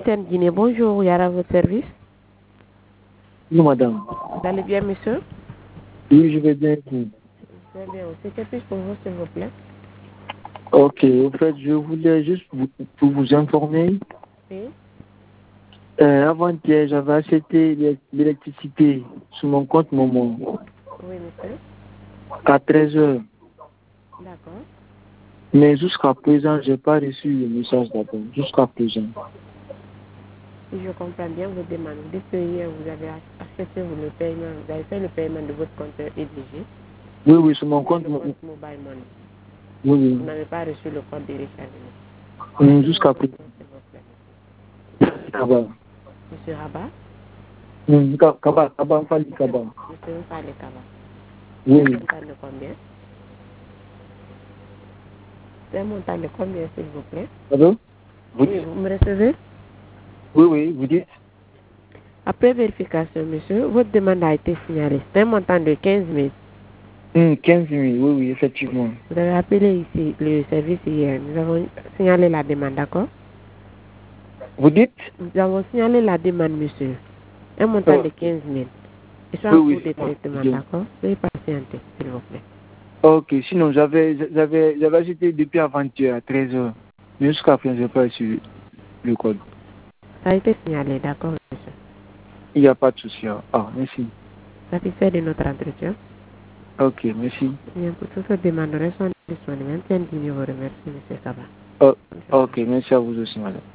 Wenten Guinée, bonjour, Yara, votre service. Non, madame. Vous allez bien, monsieur? Oui, je vais bien. Très bien. C'est quelque chose pour vous, s'il vous plaît? Ok, en fait, je voulais juste pour vous informer. Oui. Avant-hier, j'avais acheté l'électricité sur mon compte Momo Oui, monsieur. à 13 heures. D'accord. Mais jusqu'à présent, je n'ai pas reçu le message d'appel. Jusqu'à présent. Si je comprends bien vos demandes, vous dites que hier, vous avez accepté le paiement, vous avez fait le paiement de votre compte EDG. Oui, oui, sur mon compte. Le compte Mobile Money. Oui, oui. Vous n'avez pas reçu le code de rechargement. Jusqu'à présent. S'il vous plaît. Kaba. Monsieur Rabat? Kaba, Fali Kaba. Monsieur Mfale Kaba. Oui, C'est un oui. montant de combien? C'est un montant de combien, s'il vous plaît? Pardon? Vous Oui, dites? vous me recevez? Oui, oui, vous dites? Après vérification, monsieur, votre demande a été signalée. C'est un montant de 15 000. 15 000, oui, oui, effectivement. Vous avez appelé ici le service hier. Nous avons signalé la demande, d'accord? Vous dites? Nous avons signalé la demande, monsieur. Un montant de 15 000. Je suis Oui, en cours oui, de c'est bon. traitement, d'accord? Veuillez patienter, s'il vous plaît. Ok, sinon j'avais acheté depuis avant-hier à 13 heures. Mais jusqu'à présent, je n'ai pas reçu le code. Ça a été signalé, d'accord, monsieur? Il n'y a pas de souci. Ah, merci. Satisfait de notre entretien? Ok, merci. Bien, pour toutes ces demandes, restons disponibles. Vous remercie, monsieur Kaba. Oh, ok, merci à vous aussi, madame.